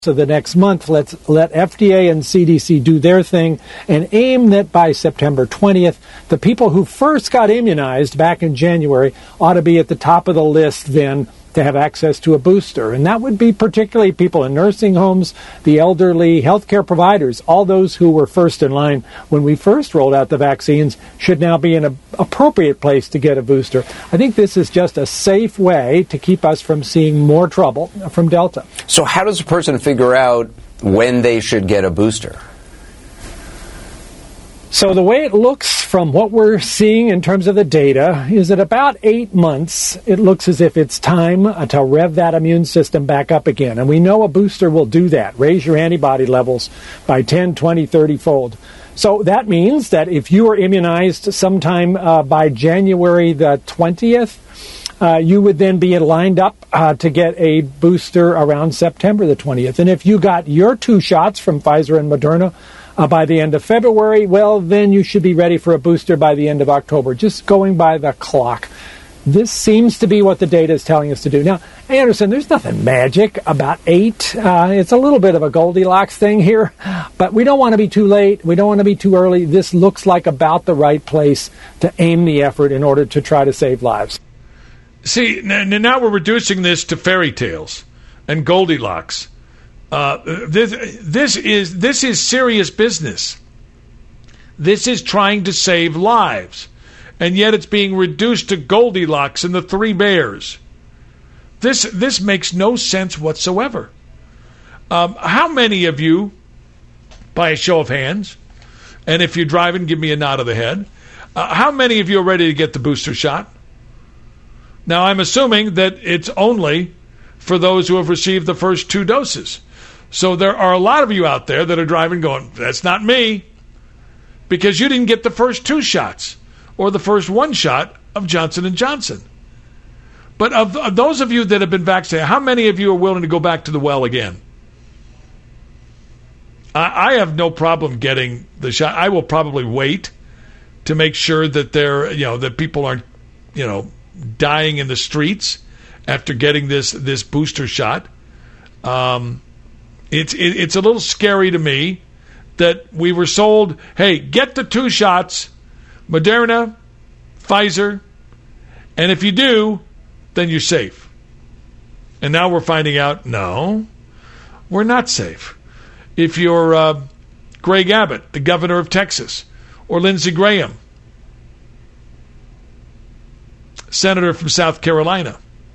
So the next month, let's let FDA and CDC do their thing and aim that by September 20th, the people who first got immunized back in January ought to be at the top of the list then to have access to a booster. And that would be particularly people in nursing homes, the elderly, healthcare providers, all those who were first in line when we first rolled out the vaccines should now be in an appropriate place to get a booster. I think this is just a safe way to keep us from seeing more trouble from Delta. So how does a person figure out when they should get a booster? So the way it looks from what we're seeing in terms of the data is at about 8 months, it looks as if it's time to rev that immune system back up again. And we know a booster will do that, raise your antibody levels by 10, 20, 30-fold. So that means that if you were immunized sometime by January the 20th, you would then be lined up to get a booster around September the 20th. And if you got your 2 shots from Pfizer and Moderna by the end of February, well, then you should be ready for a booster by the end of October, just going by the clock. This seems to be what the data is telling us to do. Now, Anderson, there's nothing magic about 8. It's a little bit of a Goldilocks thing here, but we don't want to be too late. We don't want to be too early. This looks like about the right place to aim the effort in order to try to save lives. See, now we're reducing this to fairy tales and Goldilocks. This is serious business. This is trying to save lives, and yet it's being reduced to Goldilocks and the 3 bears. This makes no sense whatsoever. How many of you, by a show of hands, and if you're driving, give me a nod of the head, how many of you are ready to get the booster shot? Now, I'm assuming that it's only for those who have received the first 2 doses. So there are a lot of you out there that are driving going, that's not me, because you didn't get the first 2 shots or the first 1 shot of Johnson & Johnson. But of those of you that have been vaccinated, how many of you are willing to go back to the well again? I have no problem getting the shot. I will probably wait to make sure that that people aren't, dying in the streets after getting this booster shot. It's a little scary to me that we were sold, hey, get the 2 shots, Moderna, Pfizer, and if you do, then you're safe. And now we're finding out, no, we're not safe. If you're Greg Abbott, the governor of Texas, or Lindsey Graham, senator from South Carolina,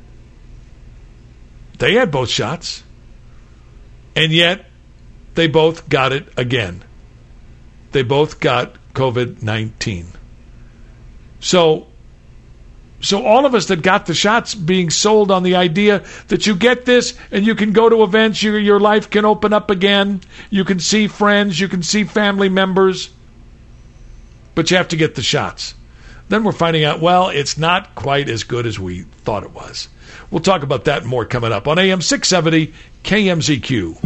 they had both shots. And yet, they both got it again. They both got COVID-19. So all of us that got the shots being sold on the idea that you get this and you can go to events, your life can open up again, you can see friends, you can see family members, but you have to get the shots. Then we're finding out, well, it's not quite as good as we thought it was. We'll talk about that and more coming up on AM 670 KMZQ.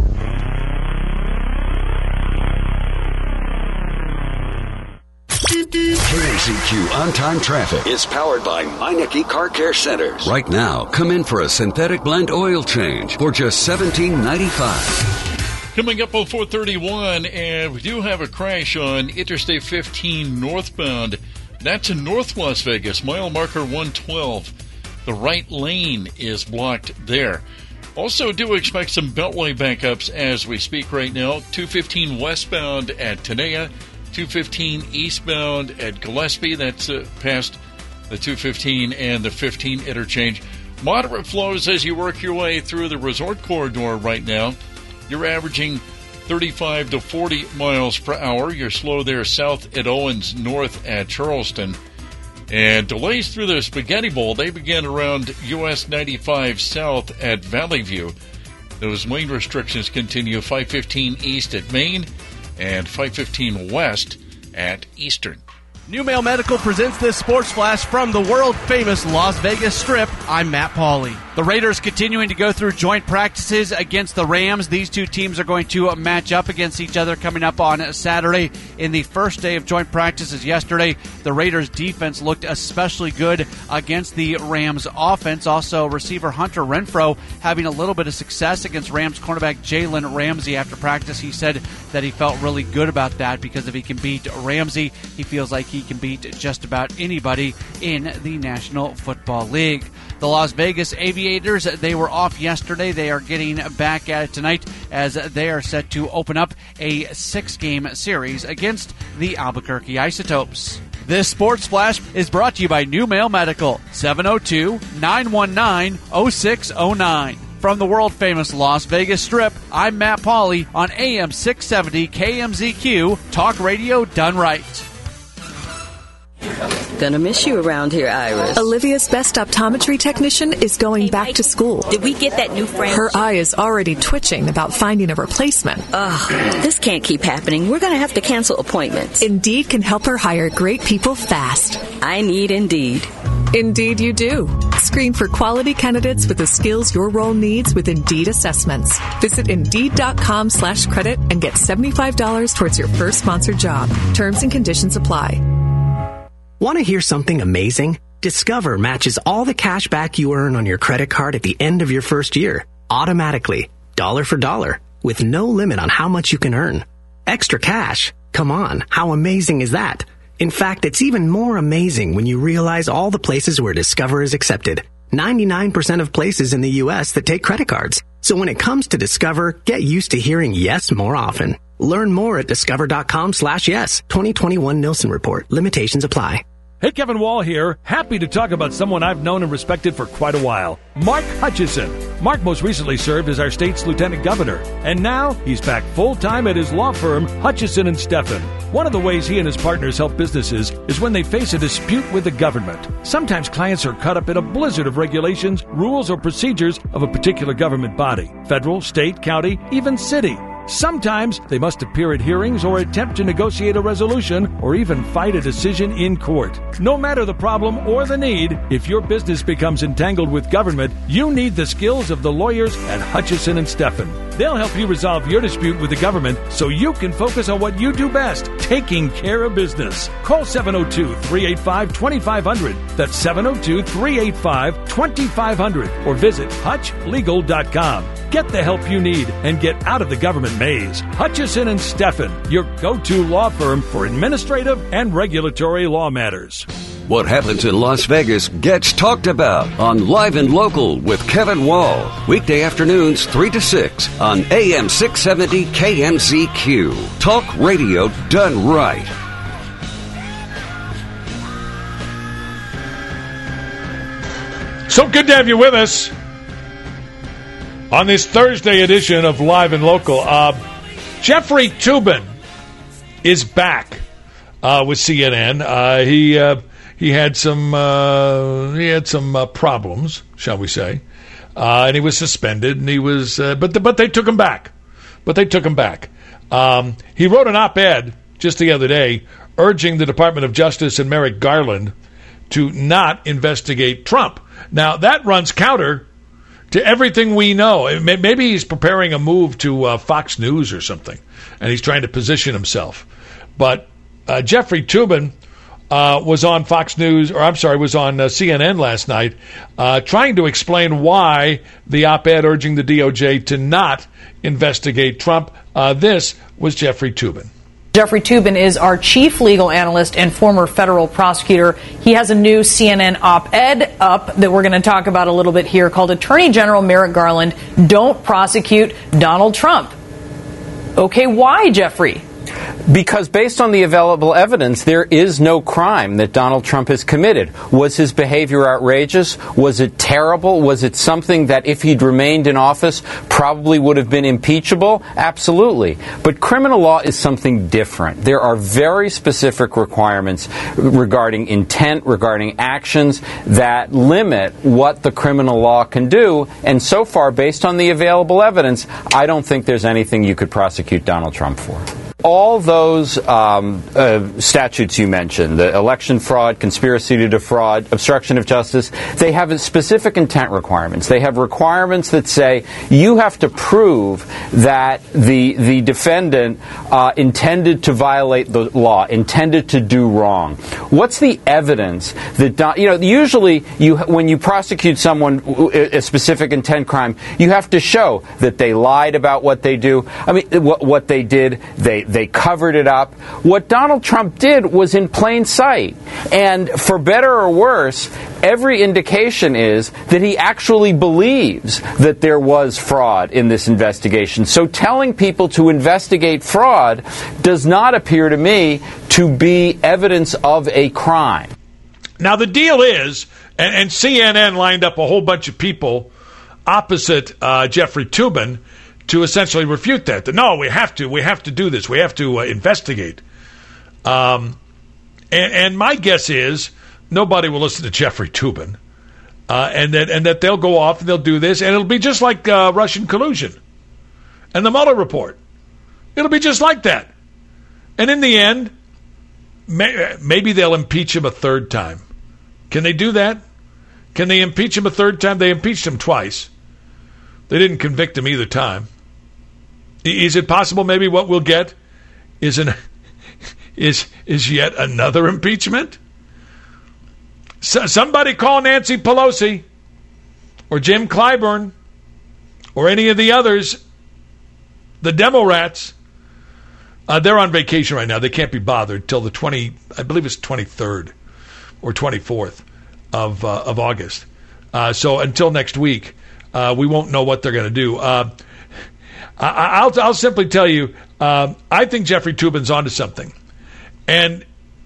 KMZQ On-Time Traffic is powered by Meineke Car Care Centers. Right now, come in for a synthetic blend oil change for just $17.95. Coming up on 431, and we do have a crash on Interstate 15 northbound. That's in North Las Vegas, mile marker 112. The right lane is blocked there. Also do expect some beltway backups as we speak right now. 215 westbound at Tenaya, 215 eastbound at Gillespie. That's past the 215 and the 15 interchange. Moderate flows as you work your way through the resort corridor right now. You're averaging 35 to 40 miles per hour. You're slow there south at Owens, north at Charleston. And delays through the Spaghetti Bowl, they begin around US 95 south at Valley View. Those lane restrictions continue 515 east at Main and 515 west at Eastern. New Mail Medical presents this sports flash from the world-famous Las Vegas Strip. I'm Matt Pauley. The The Raiders continuing to go through joint practices against the Rams. These two teams are going to match up against each other coming up on Saturday. In the first day of joint practices yesterday, the Raiders defense looked especially good against the Rams offense. Also, receiver Hunter Renfrow having a little bit of success against Rams cornerback Jalen Ramsey after practice. He said that he felt really good about that because if he can beat Ramsey, he feels like he can beat just about anybody in the National Football League. The Las Vegas Aviators, they were off yesterday. They are getting back at it tonight as they are set to open up a 6-game series against the Albuquerque Isotopes. This Sports Flash is brought to you by New Mail Medical, 702-919-0609. From the world-famous Las Vegas Strip, I'm Matt Pauley on AM 670 KMZQ, Talk Radio done right. Gonna miss you around here, Iris. Olivia's best optometry technician is going back to school. Did we get that new friend? Her eye is already twitching about finding a replacement. Ugh, this can't keep happening. We're gonna have to cancel appointments. Indeed can help her hire great people fast. I need Indeed. Indeed you do. Screen for quality candidates with the skills your role needs with Indeed assessments. Visit Indeed.com/credit and get $75 towards your first sponsored job. Terms and conditions apply. Want to hear something amazing? Discover matches all the cash back you earn on your credit card at the end of your first year, automatically, dollar for dollar, with no limit on how much you can earn. Extra cash? Come on, how amazing is that? In fact, it's even more amazing when you realize all the places where Discover is accepted. 99% of places in the U.S. that take credit cards. So when it comes to Discover, get used to hearing yes more often. Learn more at discover.com/yes. 2021 Nielsen Report. Limitations apply. Hey, Kevin Wall here. Happy to talk about someone I've known and respected for quite a while. Mark Hutchison. Mark most recently served as our state's lieutenant governor, and now he's back full-time at his law firm, Hutchison & Steffen. One of the ways he and his partners help businesses is when they face a dispute with the government. Sometimes clients are caught up in a blizzard of regulations, rules, or procedures of a particular government body, federal, state, county, even city. Sometimes they must appear at hearings or attempt to negotiate a resolution or even fight a decision in court. No matter the problem or the need, if your business becomes entangled with government, you need the skills of the lawyers at Hutchison & Steffen. They'll help you resolve your dispute with the government so you can focus on what you do best, taking care of business. Call 702-385-2500. That's 702-385-2500 or visit hutchlegal.com. Get the help you need and get out of the government maze. Hutchison & Steffen, your go-to law firm for administrative and regulatory law matters. What happens in Las Vegas gets talked about on Live and Local with Kevin Wall. Weekday afternoons 3 to 6 on AM 670 KMZQ. Talk radio done right. So good to have you with us on this Thursday edition of Live and Local. Jeffrey Toobin is back with CNN. He had some problems, shall we say, and he was suspended. And he was, but they took him back. He wrote an op-ed just the other day urging the Department of Justice and Merrick Garland to not investigate Trump. Now that runs counter to everything we know. Maybe he's preparing a move to Fox News or something, and he's trying to position himself. But Jeffrey Toobin was on Fox News, was on CNN last night, trying to explain why the op-ed urging the DOJ to not investigate Trump. This was Jeffrey Toobin. Jeffrey Toobin is our chief legal analyst and former federal prosecutor. He has a new CNN op-ed up that we're going to talk about a little bit here called Attorney General Merrick Garland, Don't Prosecute Donald Trump. Okay, why, Jeffrey? Because based on the available evidence, there is no crime that Donald Trump has committed. Was his behavior outrageous? Was it terrible? Was it something that, if he'd remained in office, probably would have been impeachable? Absolutely. But criminal law is something different. There are very specific requirements regarding intent, regarding actions that limit what the criminal law can do. And so far, based on the available evidence, I don't think there's anything you could prosecute Donald Trump for. All those statutes you mentioned, the election fraud, conspiracy to defraud, obstruction of justice, they have specific intent requirements. They have requirements that say you have to prove that the defendant intended to violate the law, intended to do wrong. What's the evidence that, usually when you prosecute someone a specific intent crime, you have to show that they lied about what they do. I mean, what they did, they covered it up. What Donald Trump did was in plain sight. And for better or worse, every indication is that he actually believes that there was fraud in this investigation. So telling people to investigate fraud does not appear to me to be evidence of a crime. Now, the deal is, and CNN lined up a whole bunch of people opposite Jeffrey Toobin to essentially refute that. No, we have to do this. We have to investigate. And my guess is nobody will listen to Jeffrey Toobin, and that they'll go off and they'll do this, and it'll be just like Russian collusion and the Mueller report. It'll be just like that. And in the end, maybe they'll impeach him a third time. Can they do that? Can they impeach him a third time? They impeached him twice. They didn't convict him either time. Is it possible maybe what we'll get is yet another impeachment? Somebody call Nancy Pelosi or Jim Clyburn or any of the others, the demo rats. They're on vacation right now. They can't be bothered till the 23rd or 24th of August. So until next week, we won't know what they're going to do. I'll simply tell you, I think Jeffrey Toobin's onto something. And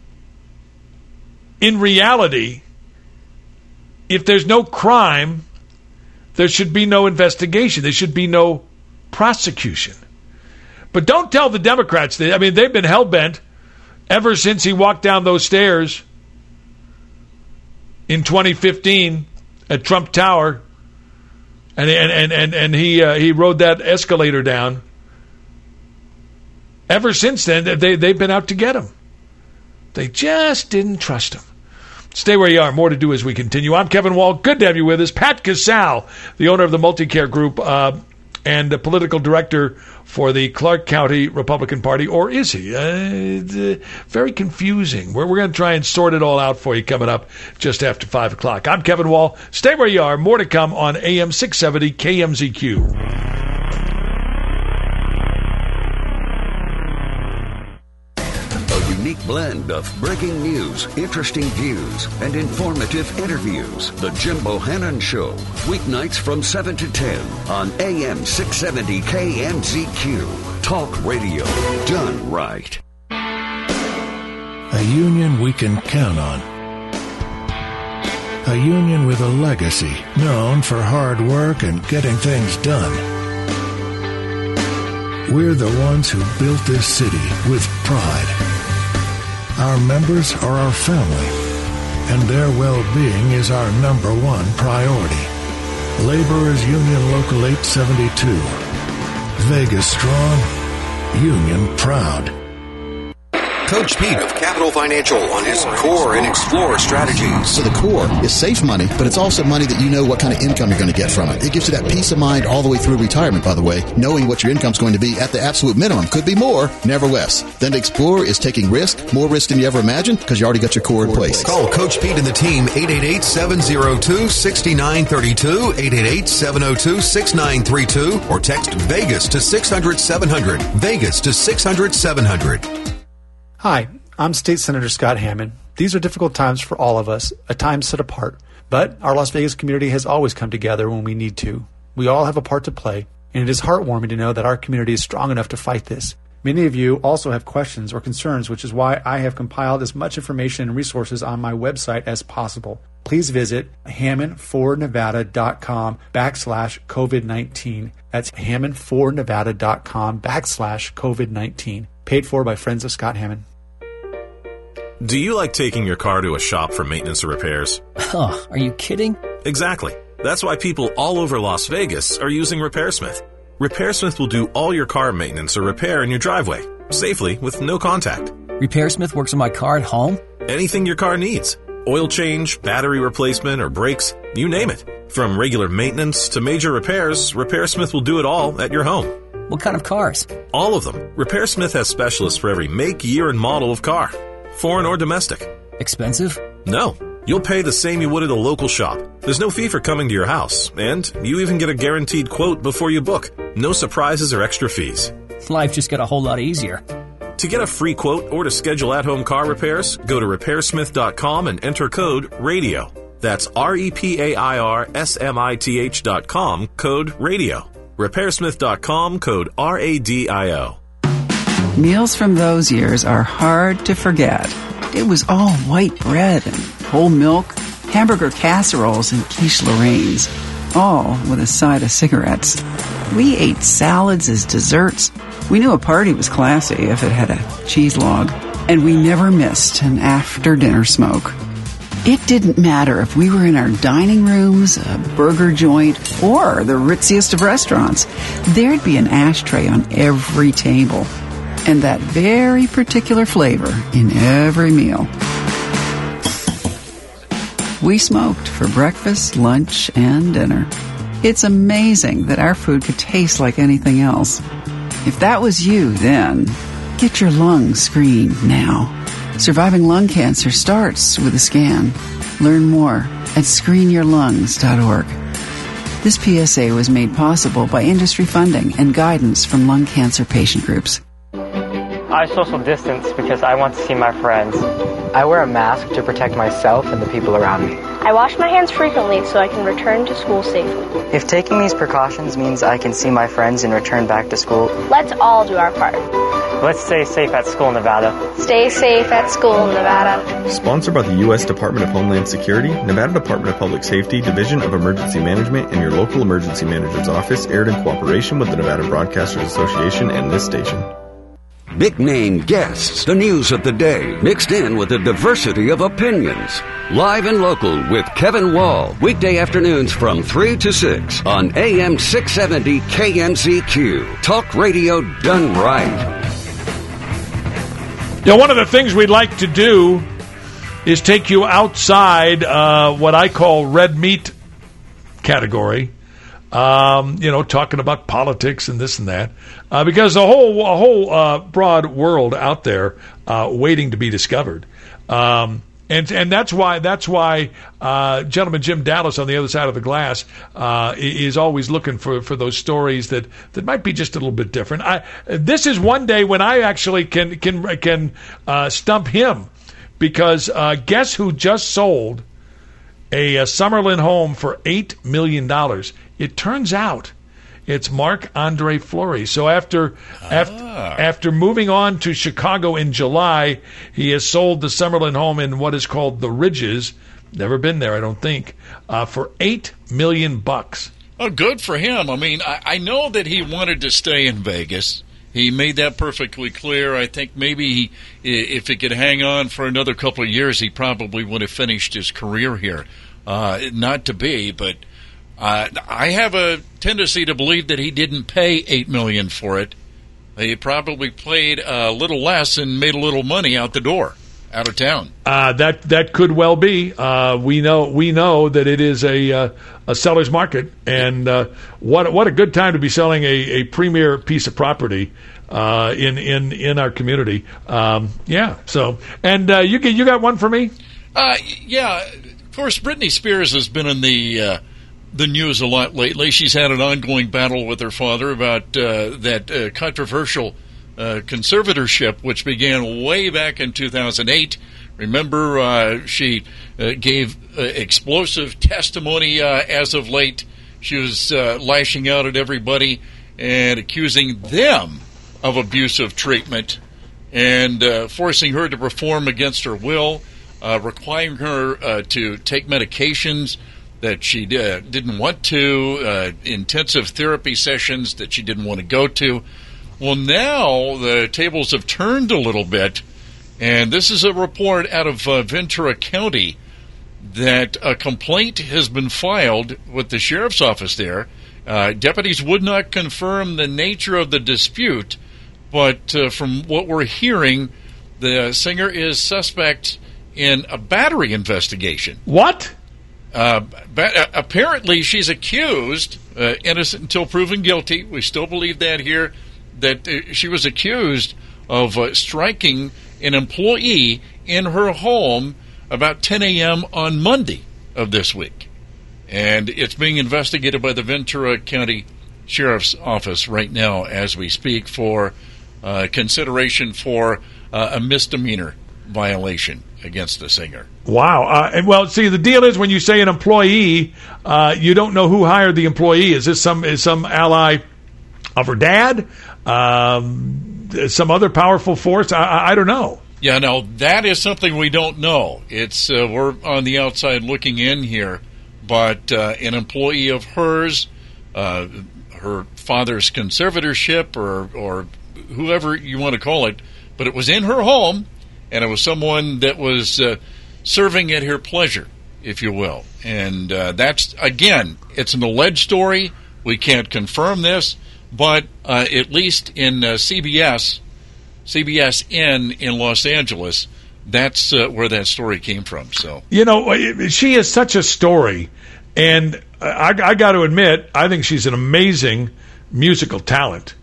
in reality, if there's no crime, there should be no investigation. There should be no prosecution. But don't tell the Democrats that. I mean, they've been hell-bent ever since he walked down those stairs in 2015 at Trump Tower. And he rode that escalator down. Ever since then, they've been out to get him. They just didn't trust him. Stay where you are. More to do as we continue. I'm Kevin Wall. Good to have you with us. Pat Casale, the owner of the Multicare Group and the political director for the Clark County Republican Party. Or is he? Very confusing. We're going to try and sort it all out for you coming up just after 5 o'clock. I'm Kevin Wall. Stay where you are. More to come on AM 670 KMZQ. Unique blend of breaking news, interesting views, and informative interviews. The Jim Bohannon Show, weeknights from 7 to 10 on AM 670 KMZQ. Talk radio done right. A union we can count on. A union with a legacy known for hard work and getting things done. We're the ones who built this city with pride. Our members are our family, and their well-being is our number one priority. Laborers Union Local 872. Vegas strong, union proud. Coach Pete of Capital Financial on his Core and Explore strategies. So the core is safe money, but it's also money that you know what kind of income you're going to get from it. It gives you that peace of mind all the way through retirement, by the way, knowing what your income's going to be at the absolute minimum. Could be more, never less. Then to Explore is taking risk, more risk than you ever imagined, because you already got your core in place. Call Coach Pete and the team, 888-702-6932, 888-702-6932, or text Vegas to 600-700. Vegas to 600-700. Hi, I'm State Senator Scott Hammond. These are difficult times for all of us, a time set apart. But our Las Vegas community has always come together when we need to. We all have a part to play, and it is heartwarming to know that our community is strong enough to fight this. Many of you also have questions or concerns, which is why I have compiled as much information and resources on my website as possible. Please visit hammond4nevada.com/COVID-19. That's hammond4nevada.com/COVID-19. Paid for by friends of Scott Hammond. Do you like taking your car to a shop for maintenance or repairs? Oh, are you kidding? Exactly. That's why people all over Las Vegas are using RepairSmith. RepairSmith will do all your car maintenance or repair in your driveway, safely with no contact. RepairSmith works on my car at home? Anything your car needs. Oil change, battery replacement, or brakes, you name it. From regular maintenance to major repairs, RepairSmith will do it all at your home. What kind of cars? All of them. RepairSmith has specialists for every make, year, and model of car. Foreign or domestic. Expensive? No. You'll pay the same you would at a local shop. There's no fee for coming to your house. And you even get a guaranteed quote before you book. No surprises or extra fees. Life just got a whole lot easier. To get a free quote or to schedule at-home car repairs, go to RepairSmith.com and enter code RADIO. That's REPAIRSMITH.com, code RADIO. RepairSmith.com, code RADIO. Meals from those years are hard to forget. It was all white bread and whole milk, hamburger casseroles and quiche Lorraines, all with a side of cigarettes. We ate salads as desserts. We knew a party was classy if it had a cheese log, and we never missed an after-dinner smoke. It didn't matter if we were in our dining rooms, a burger joint, or the ritziest of restaurants. There'd be an ashtray on every table, and that very particular flavor in every meal. We smoked for breakfast, lunch, and dinner. It's amazing that our food could taste like anything else. If that was you then, get your lungs screened now. Surviving lung cancer starts with a scan. Learn more at screenyourlungs.org. This PSA was made possible by industry funding and guidance from lung cancer patient groups. I social distance because I want to see my friends. I wear a mask to protect myself and the people around me. I wash my hands frequently so I can return to school safely. If taking these precautions means I can see my friends and return back to school, let's all do our part. Let's stay safe at school, Nevada. Stay safe at school, Nevada. Sponsored by the U.S. Department of Homeland Security, Nevada Department of Public Safety, Division of Emergency Management, and your local emergency manager's office, aired in cooperation with the Nevada Broadcasters Association and this station. Big name guests, the news of the day, mixed in with a diversity of opinions. Live and local with Kevin Wall, weekday afternoons from 3 to 6 on AM 670 KMZQ. Talk radio done right. You know, one of the things we'd like to do is take you outside what I call red meat category. Talking about politics and this and that, because a whole broad world out there waiting to be discovered, and that's why gentleman Jim Dallas on the other side of the glass is always looking for those stories that might be just a little bit different. This is one day when I actually can stump him, because guess who just sold a Summerlin home for $8 million? It turns out it's Marc-Andre Fleury. So after moving on to Chicago in July, he has sold the Summerlin home in what is called the Ridges. Never been there, I don't think, for $8 million. Oh, good for him. I mean, I know that he wanted to stay in Vegas. He made that perfectly clear. I think maybe if he could hang on for another couple of years, he probably would have finished his career here. Not to be, but I have a tendency to believe that he didn't pay $8 million for it. He probably paid a little less and made a little money out the door, out of town. That could well be. We know that it is a seller's market, and what a good time to be selling a premier piece of property in our community. So, and you got one for me? Yeah. Of course, Britney Spears has been in the news a lot lately. She's had an ongoing battle with her father about that controversial conservatorship, which began way back in 2008. Remember, she gave explosive testimony as of late. She was lashing out at everybody and accusing them of abusive treatment and forcing her to perform against her will, requiring her to take medications that she didn't want to, intensive therapy sessions that she didn't want to go to. Well, now the tables have turned a little bit, and this is a report out of Ventura County that a complaint has been filed with the sheriff's office there, Deputies would not confirm the nature of the dispute, but from what we're hearing, the singer is suspect in a battery investigation. What? Apparently, she's accused, innocent until proven guilty. We still believe that here, that she was accused of striking an employee in her home about 10 a.m. on Monday of this week. And it's being investigated by the Ventura County Sheriff's Office right now as we speak for consideration for a misdemeanor violation against the singer. Wow. Well, see, the deal is when you say an employee, you don't know who hired the employee. Is this some ally of her dad? Some other powerful force? I don't know. Yeah, no, that is something we don't know. It's we're on the outside looking in here, but an employee of hers, her father's conservatorship or whoever you want to call it, but it was in her home, and it was someone that was serving at her pleasure, if you will. And that's, again, it's an alleged story. We can't confirm this, but at least in CBSN in Los Angeles, that's where that story came from. So, you know, she is such a story, and I got to admit, I think she's an amazing musical talent.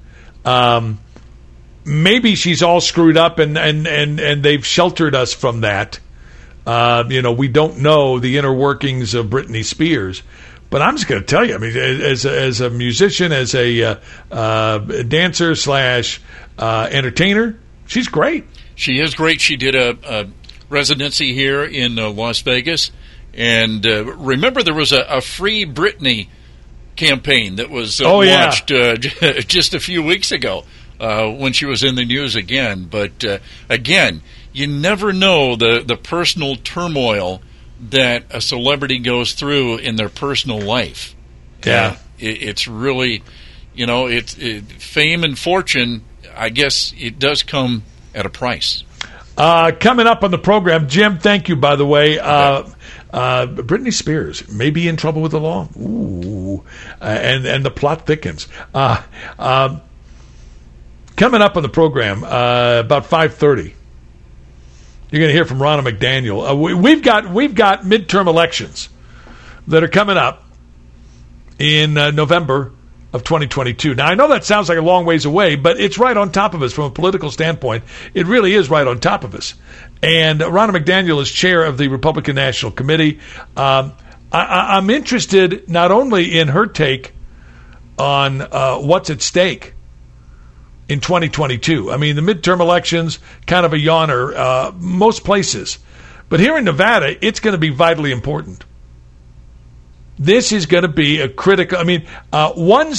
Maybe she's all screwed up, and they've sheltered us from that. You know, we don't know the inner workings of Britney Spears. But I'm just going to tell you, I mean, as a musician, as a dancer / entertainer, she's great. She is great. She did a residency here in Las Vegas. And remember, there was a Free Britney campaign that was launched just a few weeks ago when she was in the news again. But again, you never know the personal turmoil that a celebrity goes through in their personal life. Yeah. It's really, you know, fame and fortune, I guess it does come at a price. Coming up on the program, Jim, thank you, by the way. Britney Spears may be in trouble with the law. Ooh. And the plot thickens. Coming up on the program, about 5:30. You're going to hear from Ronna McDaniel. We've got midterm elections that are coming up in November of 2022. Now, I know that sounds like a long ways away, but it's right on top of us from a political standpoint. It really is right on top of us. And Ronna McDaniel is chair of the Republican National Committee. I'm interested not only in her take on what's at stake in 2022. I mean, the midterm elections, kind of a yawner, most places. But here in Nevada, it's going to be vitally important. This is going to be a critical, I mean, one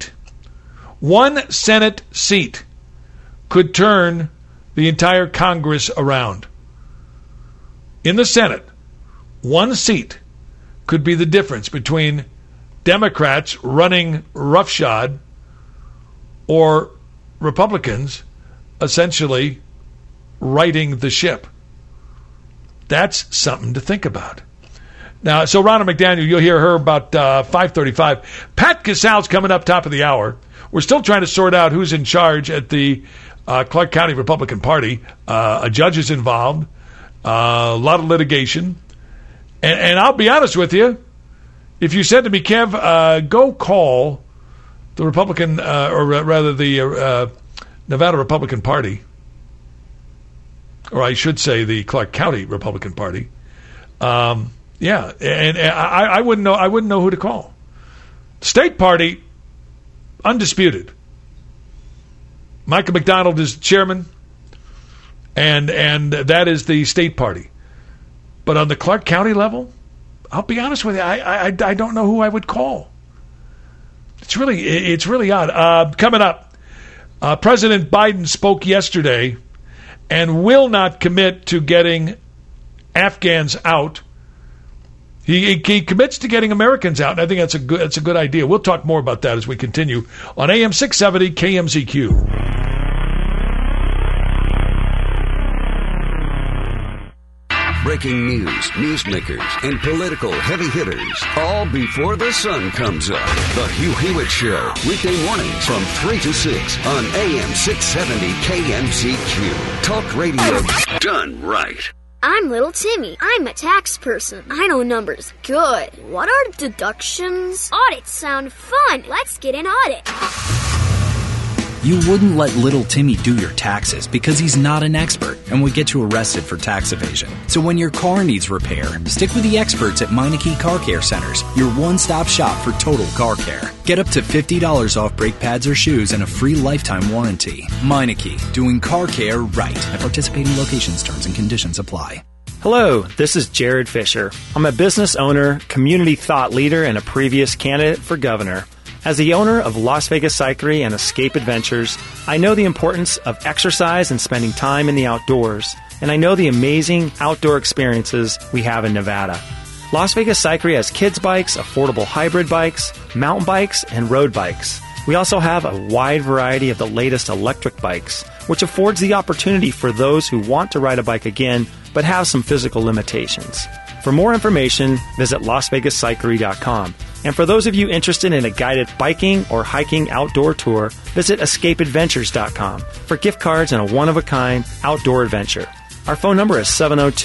Senate seat could turn the entire Congress around. In the Senate, one seat could be the difference between Democrats running roughshod or Republicans essentially righting the ship. That's something to think about. Now, so Ronna McDaniel, you'll hear her about 5:35. Pat Casal's coming up top of the hour. We're still trying to sort out who's in charge at the Clark County Republican Party. A judge is involved. A lot of litigation. And I'll be honest with you, if you said to me, Kev, go call the Republican, or rather the Nevada Republican Party, or I should say the Clark County Republican Party. Yeah, and I wouldn't know. I wouldn't know who to call. State Party, undisputed. Michael McDonald is chairman, and that is the State Party. But on the Clark County level, I'll be honest with you, I don't know who I would call. It's really odd. Coming up, President Biden spoke yesterday and will not commit to getting Afghans out. He commits to getting Americans out, and I think that's a good idea. We'll talk more about that as we continue on AM 670 KMZQ. breaking news, newsmakers, and political heavy hitters, all before the sun comes up. The Hugh Hewitt Show, weekday mornings from 3 to 6 on AM 670 KMZQ. Talk radio done right. I'm Little Timmy. I'm a tax person. I know numbers good. What are deductions? Audits sound fun. Let's get an audit. You wouldn't let little Timmy do your taxes because he's not an expert and would get you arrested for tax evasion. So when your car needs repair, stick with the experts at Meineke Car Care Centers, your one-stop shop for total car care. Get up to $50 off brake pads or shoes and a free lifetime warranty. Meineke, doing car care right. At participating locations, terms and conditions apply. Hello, this is Jared Fisher. I'm a business owner, community thought leader, and a previous candidate for governor. As the owner of Las Vegas Cyclery and Escape Adventures, I know the importance of exercise and spending time in the outdoors, and I know the amazing outdoor experiences we have in Nevada. Las Vegas Cyclery has kids bikes, affordable hybrid bikes, mountain bikes, and road bikes. We also have a wide variety of the latest electric bikes, which affords the opportunity for those who want to ride a bike again but have some physical limitations. For more information, visit LasVegasCyclery.com. And for those of you interested in a guided biking or hiking outdoor tour, visit EscapeAdventures.com for gift cards and a one-of-a-kind outdoor adventure. Our phone number is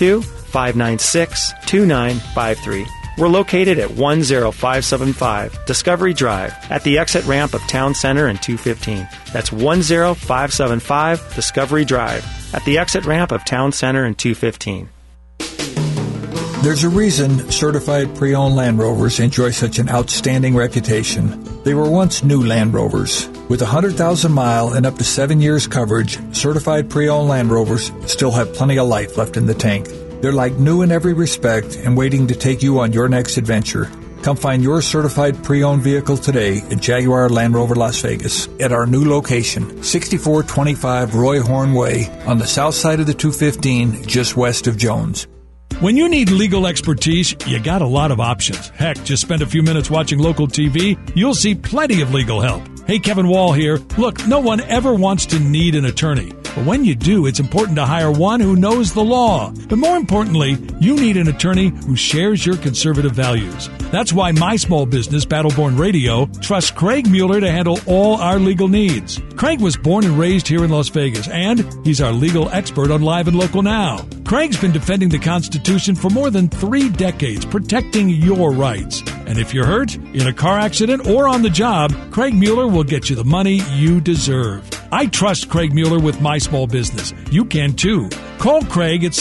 702-596-2953. We're located at 10575 Discovery Drive at the exit ramp of Town Center and 215. That's 10575 Discovery Drive at the exit ramp of Town Center and 215. There's a reason certified pre-owned Land Rovers enjoy such an outstanding reputation. They were once new Land Rovers. With 100,000-mile and up to 7 years coverage, certified pre-owned Land Rovers still have plenty of life left in the tank. They're like new in every respect and waiting to take you on your next adventure. Come find your certified pre-owned vehicle today at Jaguar Land Rover Las Vegas at our new location, 6425 Roy Horn Way on the south side of the 215, just west of Jones. When you need legal expertise, you got a lot of options. Heck, just spend a few minutes watching local TV. You'll see plenty of legal help. Hey, Kevin Wall here. Look, no one ever wants to need an attorney. But when you do, it's important to hire one who knows the law. But more importantly, you need an attorney who shares your conservative values. That's why my small business, Battleborn Radio, trusts Craig Mueller to handle all our legal needs. Craig was born and raised here in Las Vegas, and he's our legal expert on Live and Local Now. Craig's been defending the Constitution for more than 3 decades, protecting your rights. And if you're hurt, in a car accident, or on the job, Craig Mueller will get you the money you deserve. I trust Craig Mueller with my small business. You can too. Call Craig at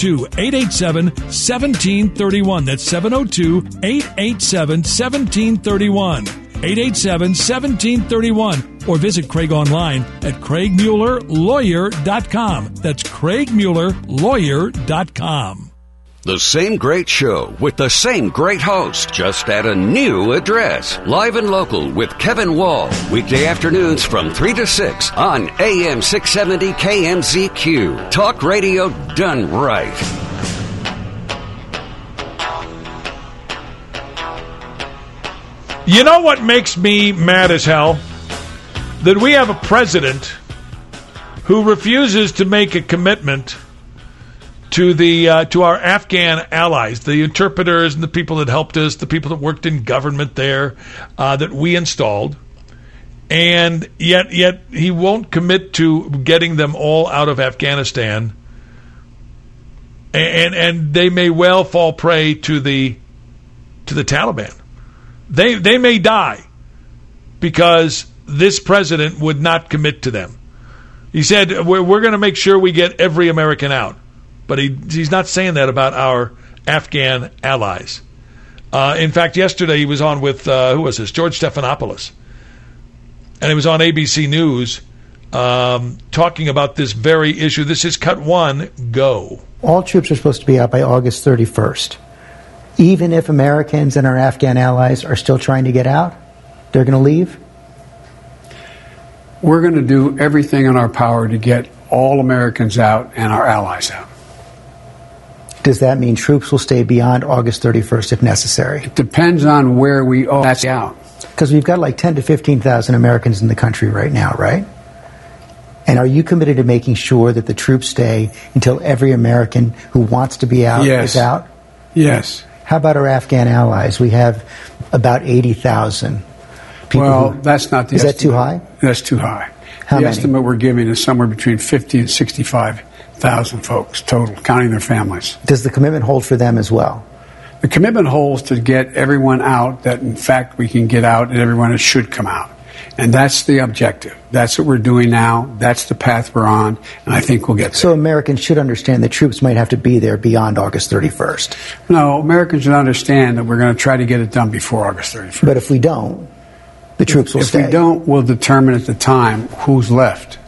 702-887-1731. That's 702-887-1731. 887-1731. Or visit Craig online at CraigMuellerLawyer.com. That's CraigMuellerLawyer.com. The same great show with the same great host, just at a new address. Live and Local with Kevin Wall. Weekday afternoons from 3 to 6 on AM 670 KMZQ. Talk radio done right. You know what makes me mad as hell? That we have a president who refuses to make a commitment to our Afghan allies, the interpreters and the people that helped us, the people that worked in government there, that we installed, and yet he won't commit to getting them all out of Afghanistan, and they may well fall prey to the Taliban. They may die because this president would not commit to them. He said, we're going to make sure we get every American out. But he's not saying that about our Afghan allies. In fact, yesterday he was on with, who was this? George Stephanopoulos. And he was on ABC News talking about this very issue. This is cut one, go. All troops are supposed to be out by August 31st. Even if Americans and our Afghan allies are still trying to get out, they're going to leave? We're going to do everything in our power to get all Americans out and our allies out. Does that mean troops will stay beyond August 31st if necessary? It depends on where we are that's out. Because we've got like 10 to 15,000 Americans in the country right now, right? And are you committed to making sure that the troops stay until every American who wants to be out is out? Yes. How about our Afghan allies? We have about 80,000 people. Well, that's not the Is estimate. that too high? That's too high. How the many? estimate we're giving is somewhere between 50 and 65,000 folks total, counting their families. Does the commitment hold for them as well? The commitment holds to get everyone out that, in fact, we can get out and everyone that should come out. And that's the objective. That's what we're doing now. That's the path we're on, and I think we'll get there. So Americans should understand that troops might have to be there beyond August 31st. No, Americans should understand that we're going to try to get it done before August 31st. But if we don't, the troops will stay. If we don't, we'll determine at the time who's left.